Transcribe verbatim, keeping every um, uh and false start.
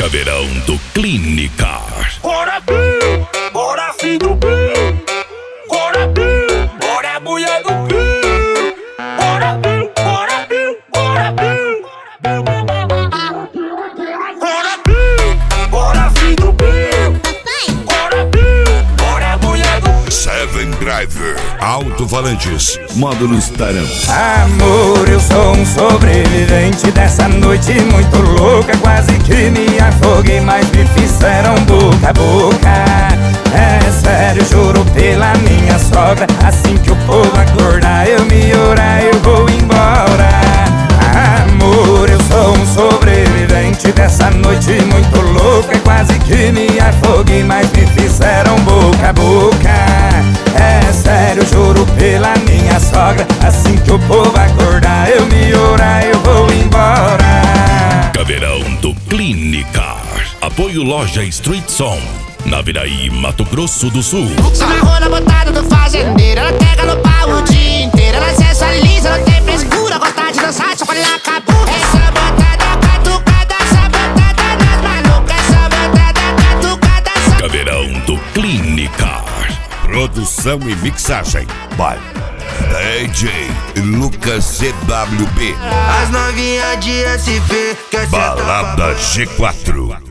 Caveirão do Clínica. Bora Bill, bora filho do Bill. Bora Bill, bora mulher do Bill. Bora Bill, bora Bill, bora Bill. Bora Bill, bora filho do Bill. Bora Bill, bora mulher do Bill. Seven Driver, alto-falantes, módulos Tarão. Amor, eu sou um sobrevivente dessa noite muito louca. Quase que me afoguei, mas me fizeram boca a boca. É sério, juro pela minha sogra. Assim que o povo acordar, eu me orar, eu vou embora. Amor, eu sou um sobrevivente dessa noite muito louca. Quase que me afoguei, mas me fizeram boca a boca. É sério, juro pela minha sogra. Assim que o povo acordar, eu me orar, eu vou embora. Caveirão do Clínica. Apoio Loja Street Som, na Viraí, Mato Grosso do Sul. Se amarrou na botada do fazendeiro, ela quer galopar o dia inteiro. Ela sensualiza, não tem frescura, gosta de dançar, só quando ela acabou. Essa botada catucada, essa botada das malucas, essa botada catucada, essa... Caveirão do Clínica. Produção e mixagem by D J Lucas C W B. As novinhas de S P quer Balada G quatro.